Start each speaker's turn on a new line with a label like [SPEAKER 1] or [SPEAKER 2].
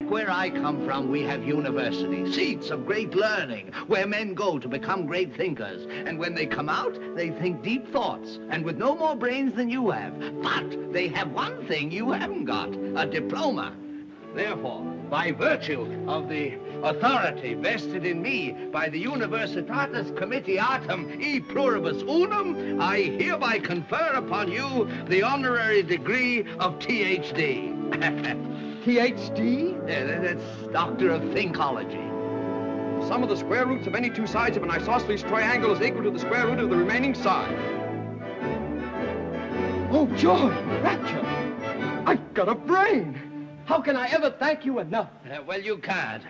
[SPEAKER 1] where I come from, we have universities, seats of great learning, where men go to become great thinkers. And when they come out, they think deep thoughts, and with no more brains than you have. But they have one thing you haven't got, a diploma. Therefore, by virtue of the authority vested in me by the Universitatis Comitiatum e Pluribus Unum, I hereby confer upon you the honorary degree of Ph.D.
[SPEAKER 2] Ph.D.?
[SPEAKER 1] Yeah, that's Doctor of Thinkology.
[SPEAKER 2] The sum of the square roots of any two sides of an isosceles triangle is equal to the square root of the remaining side. Oh, joy, rapture! I've got a brain! How can I ever thank you enough?
[SPEAKER 1] Well, you can't.